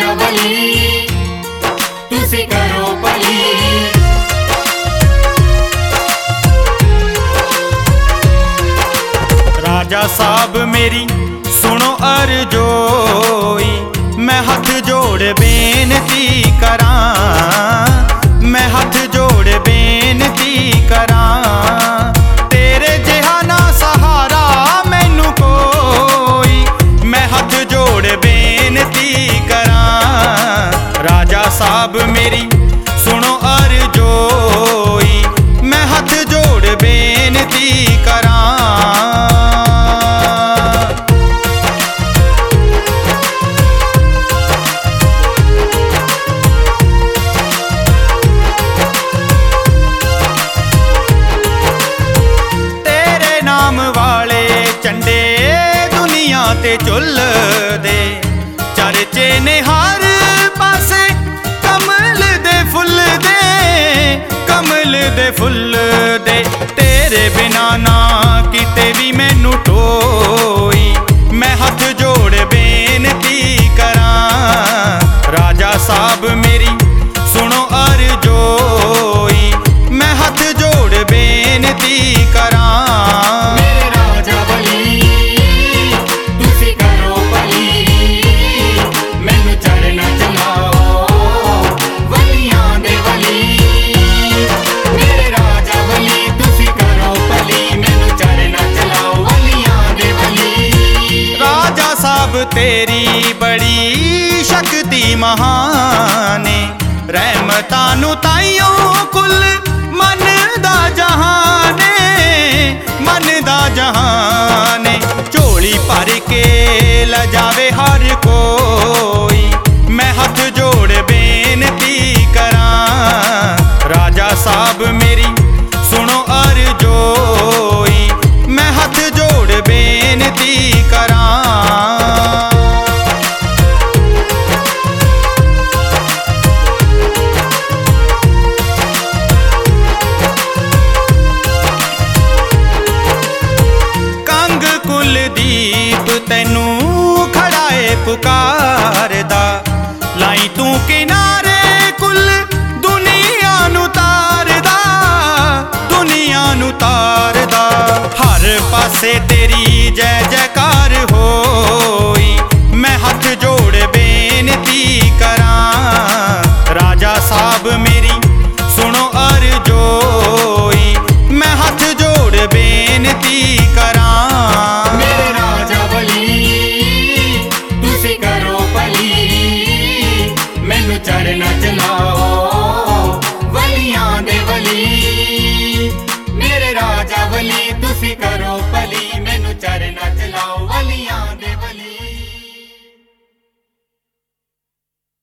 राजा बली तुसी करो भली। राजा साहब मेरी सुनो अर्जोई, मैं हाथ जोड़ बेनती करां, मैं हाथ जोड़ बेनती करां। तेरे जिहा ना सहारा मैनू कोई, मैं हाथ जोड़ बेनती करां। राजा साहब मेरी सुनो अर्जोई, मैं हाथ जोड़ बेनती करां। झंडे दुनिया ते झुलदे, चर्चे ने हर पासे कमल दे फुल दे, कमल दे फुल दे। तेरे बिना ना किते भी मैनू टोई, मैं हाथ जोड़ बेनती करां। राजा साहब मेरी सुनो अर्जोई, मैं हाथ जोड़ बेनती करां। तेरी बड़ी शक्ति महाने, रहमतां ताइयों कुल मन दा जहाने, मन दा जहाने। झोली भर के लजावे हर कोई, मैं हाथ जोड़ बेनती करां। राजा साहब मेरी सुनो अर्जोई, मैं हाथ जोड़ बेनती करां। कुलदीप तैनू खड़ाए पुकारदा, लाई तू किनारे कुल दुनिया नू तारदा, दुनिया नू तारदा। हर पासे तेरी जय जयकार होई, मैं हाथ जोड़ बेनती करां। राजा साहब मेरी सुनो अर्जोई, मैं हाथ जोड़ बेनती करां। चढ़ना चलाओ वलियां दे वली।